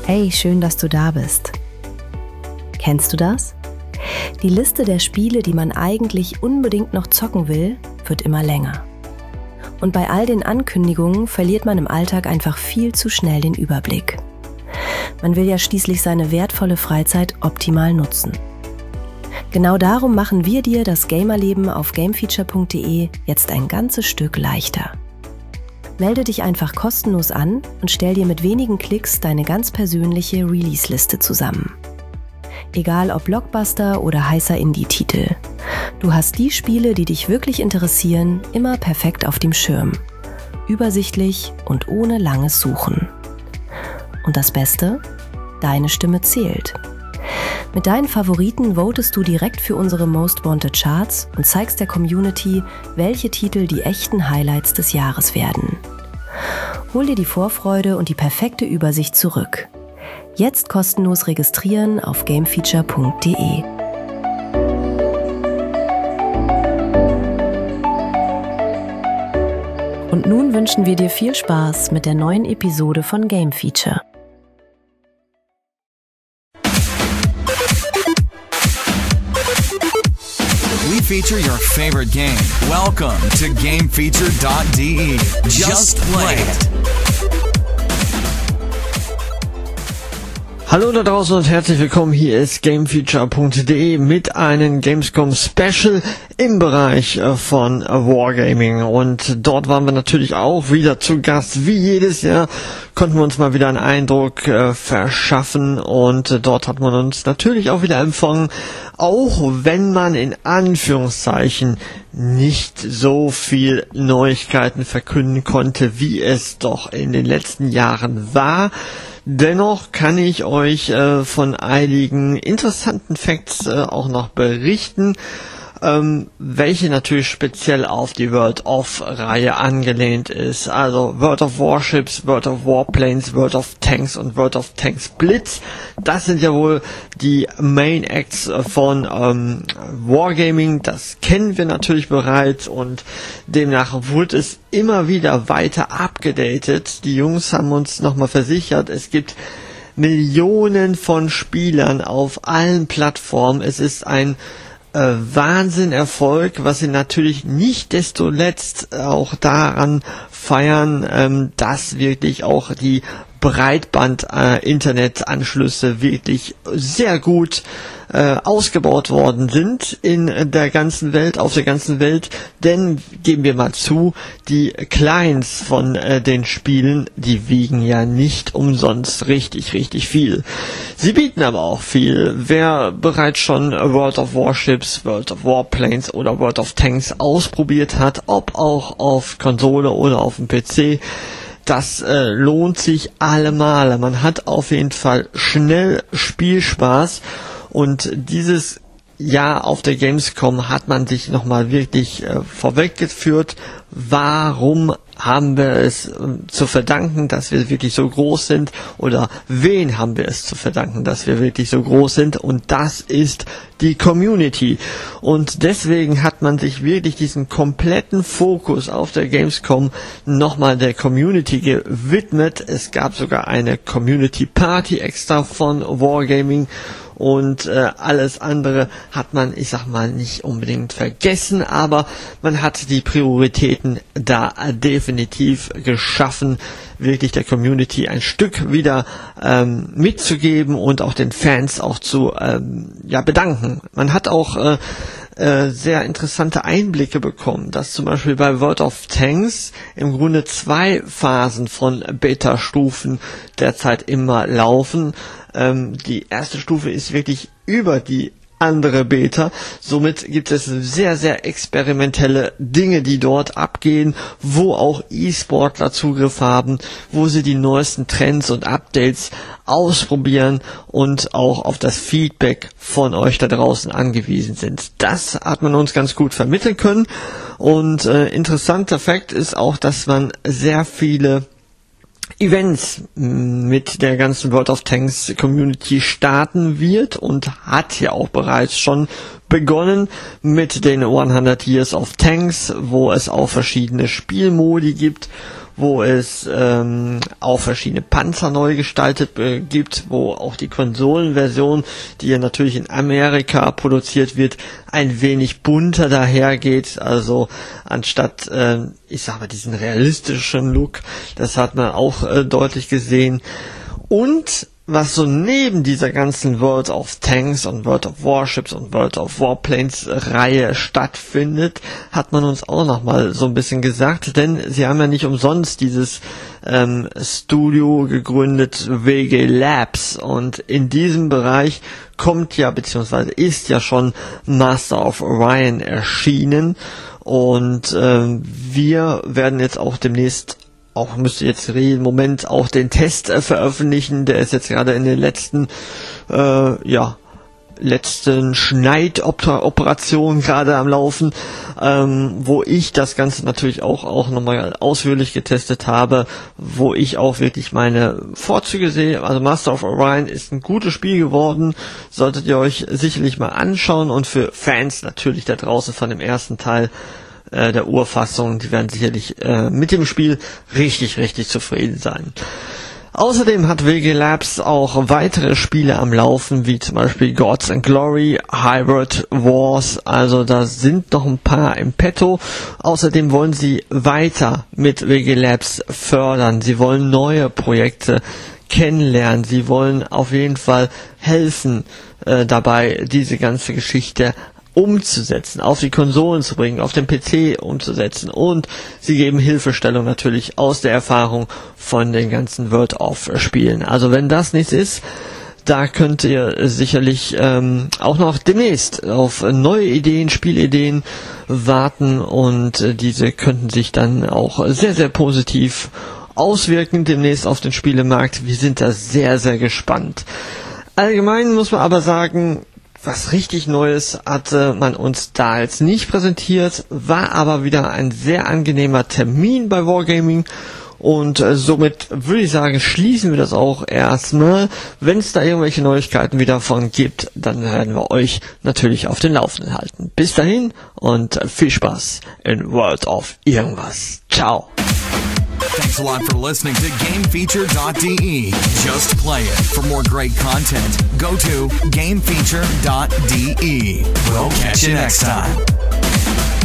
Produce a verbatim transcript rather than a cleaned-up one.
Hey, schön, dass du da bist. Kennst du das? Die Liste der Spiele, die man eigentlich unbedingt noch zocken will, wird immer länger. Und bei all den Ankündigungen verliert man im Alltag einfach viel zu schnell den Überblick. Man will ja schließlich seine wertvolle Freizeit optimal nutzen. Genau darum machen wir dir das Gamerleben auf gamefeature punkt de jetzt ein ganzes Stück leichter. Melde dich einfach kostenlos an und stell dir mit wenigen Klicks deine ganz persönliche Release-Liste zusammen. Egal ob Blockbuster oder heißer Indie-Titel. Du hast die Spiele, die dich wirklich interessieren, immer perfekt auf dem Schirm. Übersichtlich und ohne langes Suchen. Und das Beste? Deine Stimme zählt. Mit deinen Favoriten votest du direkt für unsere Most Wanted Charts und zeigst der Community, welche Titel die echten Highlights des Jahres werden. Hol dir die Vorfreude und die perfekte Übersicht zurück. Jetzt kostenlos registrieren auf gamefeature punkt de. Und nun wünschen wir dir viel Spaß mit der neuen Episode von Game Feature. We feature your favorite game. Welcome to gamefeature dot de. Just play it. Hallo da draußen und herzlich willkommen. Hier ist gamefeature punkt de mit einem Gamescom Special im Bereich von Wargaming. Und dort waren wir natürlich auch wieder zu Gast. Wie jedes Jahr konnten wir uns mal wieder einen Eindruck äh, verschaffen. Und äh, dort hat man uns natürlich auch wieder empfangen. Auch wenn man in Anführungszeichen nicht so viel Neuigkeiten verkünden konnte, wie es doch in den letzten Jahren war. Dennoch kann ich euch äh, von einigen interessanten Facts äh, auch noch berichten, ähm, welche natürlich speziell auf die World of Reihe angelehnt ist. Also World of Warships, World of Warplanes, World of Tanks und World of Tanks Blitz. Das sind ja wohl die Main Acts von ähm, Wargaming. Das kennen wir natürlich bereits und demnach wurde es immer wieder weiter abgedatet. Die Jungs haben uns nochmal versichert, es gibt Millionen von Spielern auf allen Plattformen. Es ist ein Äh, Wahnsinn-Erfolg, was sie natürlich nicht desto letzt auch daran feiern, ähm, dass wirklich auch die Breitband-Internetanschlüsse äh, wirklich sehr gut äh, ausgebaut worden sind in der ganzen Welt, auf der ganzen Welt, denn geben wir mal zu, die Clients von äh, den Spielen, die wiegen ja nicht umsonst richtig, richtig viel. Sie bieten aber auch viel. Wer bereits schon World of Warships, World of Warplanes oder World of Tanks ausprobiert hat, ob auch auf Konsole oder auf dem P C, das äh, lohnt sich allemal. Man hat auf jeden Fall schnell Spielspaß und dieses Jahr auf der Gamescom hat man sich nochmal wirklich äh, vorweggeführt. Warum haben wir es äh, zu verdanken, dass wir wirklich so groß sind, oder wen haben wir es zu verdanken, dass wir wirklich so groß sind? Und das ist die Community. Und deswegen hat man sich wirklich diesen kompletten Fokus auf der Gamescom nochmal der Community gewidmet. Es gab sogar eine Community Party extra von Wargaming. Und äh, alles andere hat man, ich sag mal, nicht unbedingt vergessen, aber man hat die Prioritäten da definitiv geschaffen, wirklich der Community ein Stück wieder ähm, mitzugeben und auch den Fans auch zu ähm, ja, bedanken. Man hat auch äh, äh, sehr interessante Einblicke bekommen, dass zum Beispiel bei World of Tanks im Grunde zwei Phasen von Beta-Stufen derzeit immer laufen. Ähm, die erste Stufe ist wirklich über die andere Beta. Somit gibt es sehr, sehr experimentelle Dinge, die dort abgehen, wo auch E-Sportler Zugriff haben, wo sie die neuesten Trends und Updates ausprobieren und auch auf das Feedback von euch da draußen angewiesen sind. Das hat man uns ganz gut vermitteln können. Und äh, interessanter Fakt ist auch, dass man sehr viele Events mit der ganzen World of Tanks Community starten wird und hat ja auch bereits schon begonnen mit den hundert Years of Tanks, wo es auch verschiedene Spielmodi gibt, wo es ähm, auch verschiedene Panzer neu gestaltet äh, gibt, wo auch die Konsolenversion, die ja natürlich in Amerika produziert wird, ein wenig bunter dahergeht. Also anstatt, äh, ich sag mal, diesen realistischen Look, das hat man auch äh, deutlich gesehen. Und was so neben dieser ganzen World of Tanks und World of Warships und World of Warplanes Reihe stattfindet, hat man uns auch nochmal so ein bisschen gesagt, denn sie haben ja nicht umsonst dieses ähm, Studio gegründet, W G Labs, und in diesem Bereich kommt ja, beziehungsweise ist ja schon Master of Orion erschienen, und ähm, wir werden jetzt auch demnächst auch müsste jetzt im Moment auch den Test äh, veröffentlichen, der ist jetzt gerade in den letzten äh, ja letzten Schneidoperationen gerade am Laufen, ähm, wo ich das Ganze natürlich auch auch nochmal ausführlich getestet habe, wo ich auch wirklich meine Vorzüge sehe. Also Master of Orion ist ein gutes Spiel geworden, solltet ihr euch sicherlich mal anschauen, und für Fans natürlich da draußen von dem ersten Teil der Urfassung, die werden sicherlich äh, mit dem Spiel richtig, richtig zufrieden sein. Außerdem hat W G Labs auch weitere Spiele am Laufen, wie zum Beispiel Gods and Glory, Hybrid Wars, also da sind noch ein paar im Petto. Außerdem wollen sie weiter mit W G Labs fördern, sie wollen neue Projekte kennenlernen, sie wollen auf jeden Fall helfen äh, dabei, diese ganze Geschichte umzusetzen, auf die Konsolen zu bringen, auf den P C umzusetzen, und sie geben Hilfestellung natürlich aus der Erfahrung von den ganzen World of Spielen. Also wenn das nichts ist, da könnt ihr sicherlich ähm, auch noch demnächst auf neue Ideen, Spielideen warten, und äh, diese könnten sich dann auch sehr, sehr positiv auswirken demnächst auf den Spielemarkt. Wir sind da sehr, sehr gespannt. Allgemein muss man aber sagen, was richtig Neues hatte man uns da jetzt nicht präsentiert, war aber wieder ein sehr angenehmer Termin bei Wargaming, und äh, somit würde ich sagen, schließen wir das auch erstmal. Wenn es da irgendwelche Neuigkeiten wieder von gibt, dann werden wir euch natürlich auf den Laufenden halten. Bis dahin und äh, viel Spaß in World of Irgendwas. Ciao! Thanks a lot for listening to Game Feature dot D E. Just play it. For more great content, go to Game Feature dot D E. We'll catch you next time.